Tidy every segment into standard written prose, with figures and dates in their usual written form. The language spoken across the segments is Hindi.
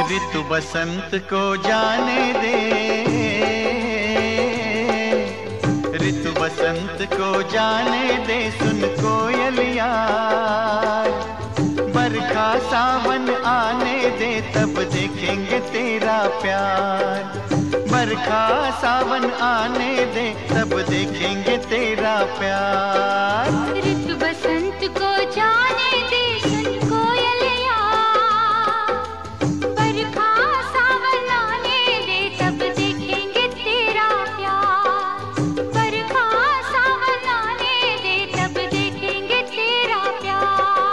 ऋतु बसंत को जाने दे, ऋतु बसंत को जाने दे, सुन कोयलिया। बरखा सावन आने दे, तब देखेंगे तेरा प्यार। बरखा सावन आने दे, तब देखेंगे तेरा प्यार। ऋतु बसंत को जाने दे, सुन कोयलिया। बरखा सावन आने दे, तब देखेंगे तेरा प्यार। बरखा सावन आने दे, तब देखेंगे तेरा प्यार।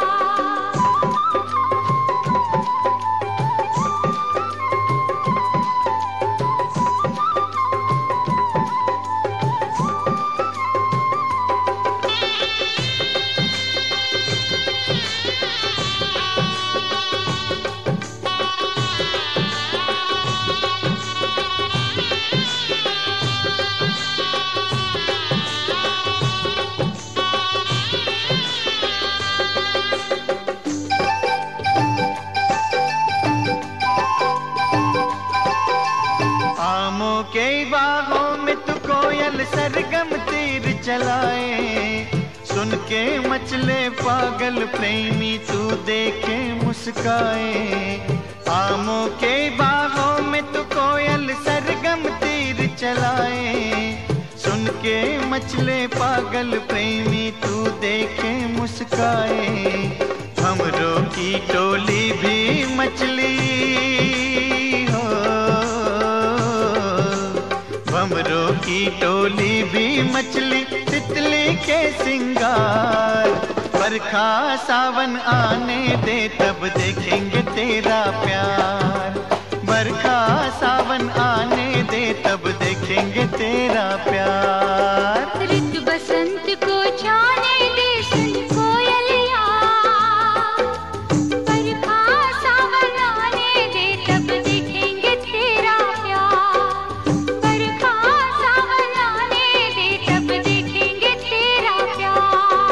के बागों में तू कोयल सरगम तीर चलाए, सुन के मचले पागल प्रेमी तू देखे मुस्काए। आमों के बागों में तू कोयल सरगम तीर चलाए, सुन के मचले पागल प्रेमी तू देखे मुस्काए। हमरों की टोली भी मचली हो, भंवरों की टोली भी मचली, तितली के सिंगार। बरखा सावन आने दे, तब देखेंगे तेरा प्यार। बरखा सावन आने दे, तब देखेंगे तेरा प्यार। ऋतु बसंत को जाने दे, सुन कोयलिया। बरखा सावन आने दे, तब देखेंगे तेरा प्यार। बरखा सावन आने दे, तब देखेंगे तेरा प्यार।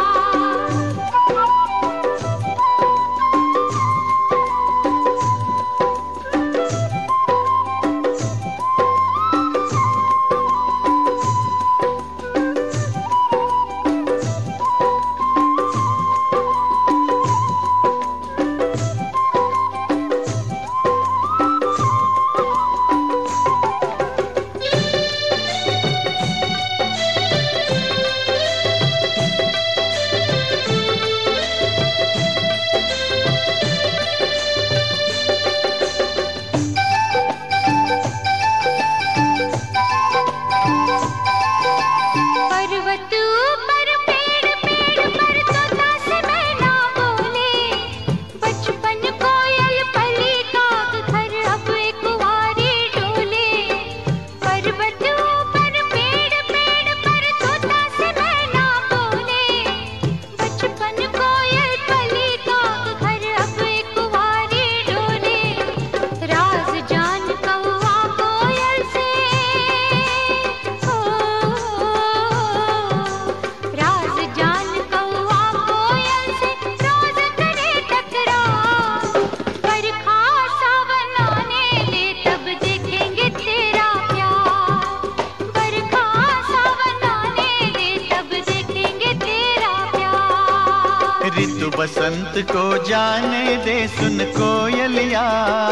ऋतु बसंत को जाने दे, सुन कोयलिया।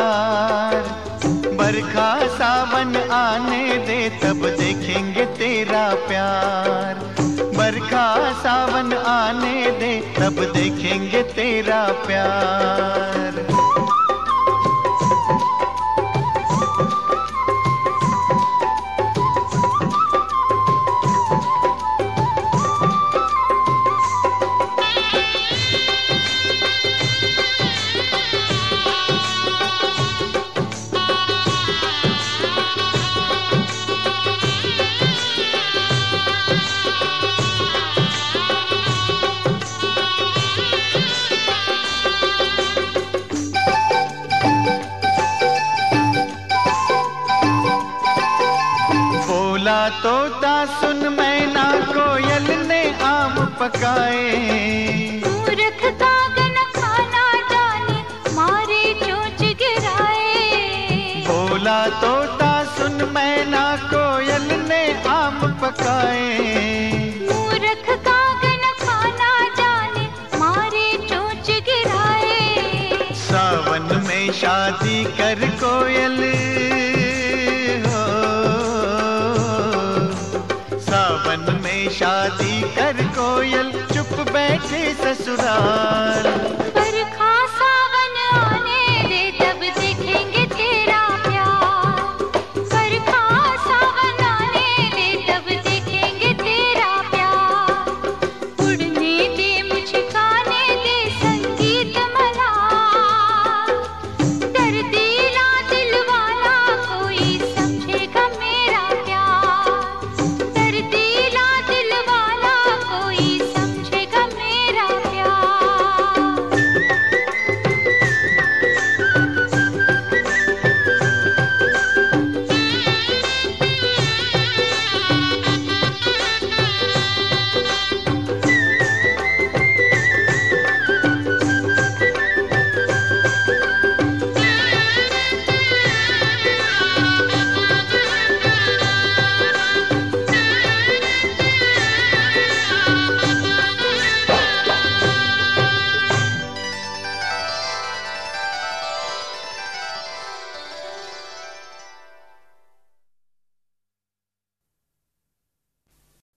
बरखा सावन आने दे, तब देखेंगे तेरा प्यार। बरखा सावन आने दे, तब देखेंगे तेरा प्यार। तोता सुन मैना कोयल ने आम पकाए। मूर्ख कागन खाना जाने, मारे चोंच गिराए। बोला तोता सुन मैना कोयल ने आम पकाए। मूर्ख कागन खाना जाने मारे चोंच गिराए। सावन में शादी कर कोयल हो, सावन में शादी कर कोयल चुप बैठे ससुराल।